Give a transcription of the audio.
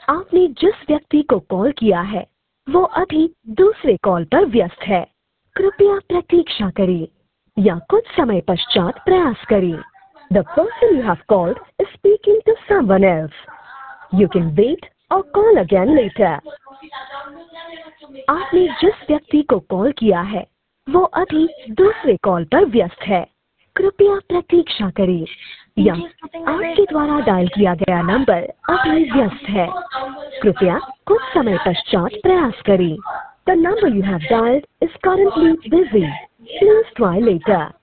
आपने जिस व्यक्ति को कॉल किया है वो अभी दूसरे कॉल पर व्यस्त है। कृपया प्रतीक्षा करें या कुछ समय पश्चात प्रयास करें। The person you have called is speaking to someone else. You can wait or call again later. आपने जिस व्यक्ति को कॉल किया है वो अभी दूसरे कॉल पर व्यस्त है। कृपया प्रतीक्षा करें या आपके द्वारा डायल किया गया नंबर अभी व्यस्त है। कृपया कुछ समय पश्चात प्रयास करें। The number you have dialed is currently busy. Please try later.